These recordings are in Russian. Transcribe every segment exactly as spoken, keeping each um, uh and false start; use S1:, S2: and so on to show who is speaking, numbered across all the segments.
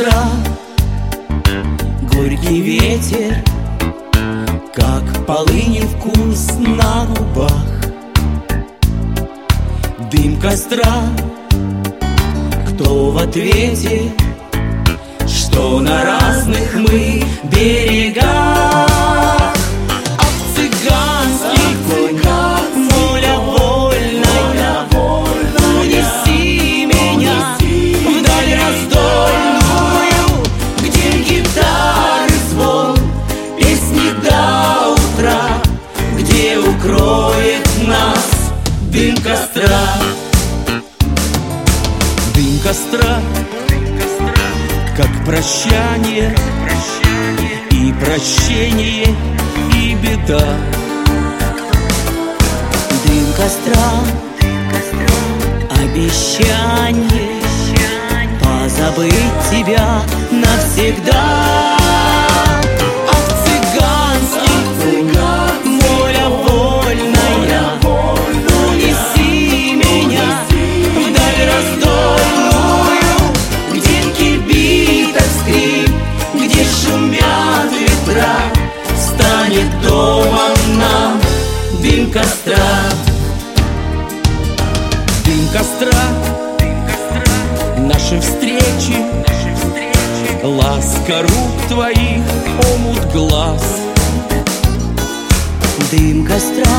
S1: костра, горький ветер, как полынин вкус на губах. Дым костра, кто в ответе, что на разных мы берегах. А в цыганских лугах воля вольная, унеси меня вдаль раздольную, где гитары звон, песни до утра, где укроет нас дым костра. Дым костра, как прощание, и прощение, и беда.
S2: Дым костра, обещание позабыть тебя навсегда.
S1: А в цыганских лугах воля вольная, унеси меня вдаль раздольную, где кибиток скрип, где шумят ветра, станет домом нам дым костра. Дым костра, наши встречи, ласка рук твоих, омут глаз.
S2: Дым костра,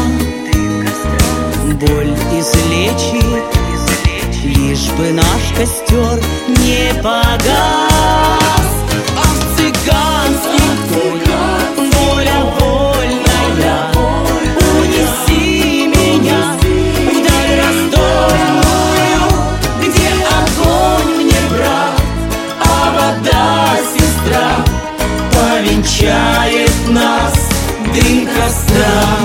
S2: боль излечит, лишь бы наш костер не погас.
S1: А в цыганских лугах воля вольная, унеси меня вдаль раздольную, где огонь мне брат, а вода сестра, повенчает нас дым костра.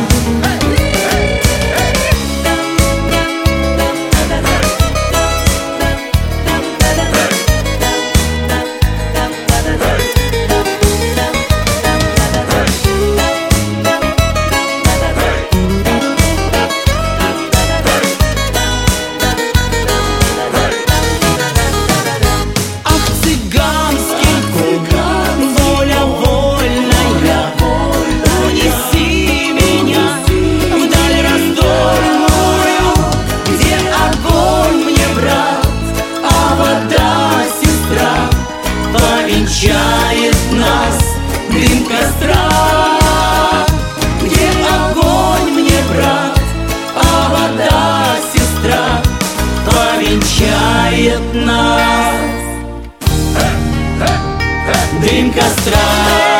S1: Венчает нас дым костра, где огонь мне брат, а вода сестра, повенчает нас дым костра.